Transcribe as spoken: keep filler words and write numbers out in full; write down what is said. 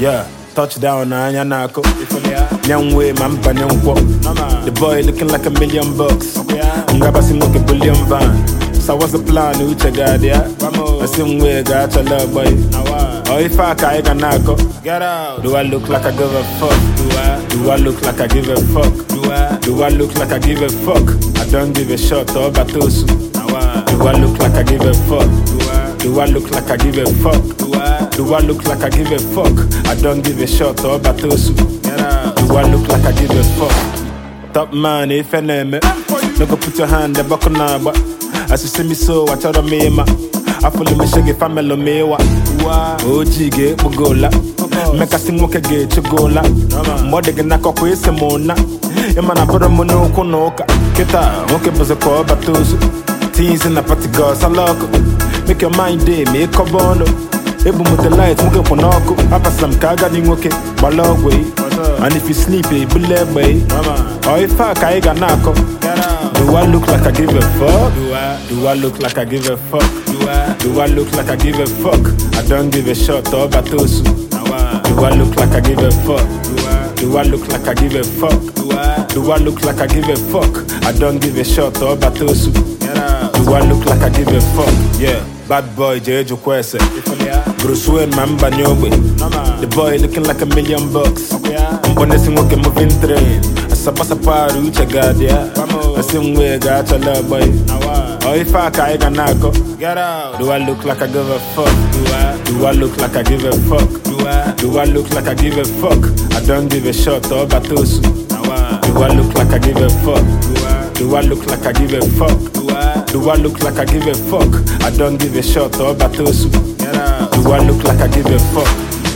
Yeah, touchdown na anya nako. Young way, man, panyangwo. The boy looking like a million bucks. Ngaba singoke billion van. So what's the plan? Who check out there? The same way, got your love boy. Oh, if I can't nako, get out. Do I look like I give a fuck? Do I? Do I look like I give a fuck? Do I? Do I look like I give a fuck? I don't give a shot or batosu. Do I look like I give a fuck? Do I? Do I look like I give a fuck? Do I? Do I look like I give a fuck? I don't give a shot or batosu. Do I look like I give a fuck? Top man, if I name it, no go put your hand the buckle now, but as you see me so, I tell me ma. I follow me shaggy family me wa. O G get bugola. Make a sing walk a gate to gola. More than a cock with some mona. Emana put a mono konoka. Kita, okay, was a call batosu. Teens in the party girls, I lock. Make your mind day, make a bono. Able with the lights, look up on Oko. I pass some kaga ding okay, but long way. And if you sleep, it be led way. Or if I can't nako. Do I look like I give a fuck? Do I? Do I look like I give a fuck? Do I? Do I look like I give a fuck? I don't give a shot or batosu. Do I look like I give a fuck? Do I? Do I look like I give a fuck? Do I? Do I look like I give a fuck? I don't give a shot or batosu. Do I look like I give a fuck? Yeah. Bad boy, Jeju Kwese. Bruce Wayne, man, Banyobe. The boy looking like a million bucks. I'm gonna sing okay, moving train. I suppose a part of each guardia. I sing way, got your love boy. Or if I can't nako, get out. Do I look like I give a fuck? Do I? Do I look like I give a fuck? Do I? Do I look like I give a fuck? I don't give a shot or batosu. Do I look like I give a fuck? Do I? Do I look like I give a fuck? Do I? Do I look like I give a fuck? I don't give a shot or batosu. Do I look like I give a fuck?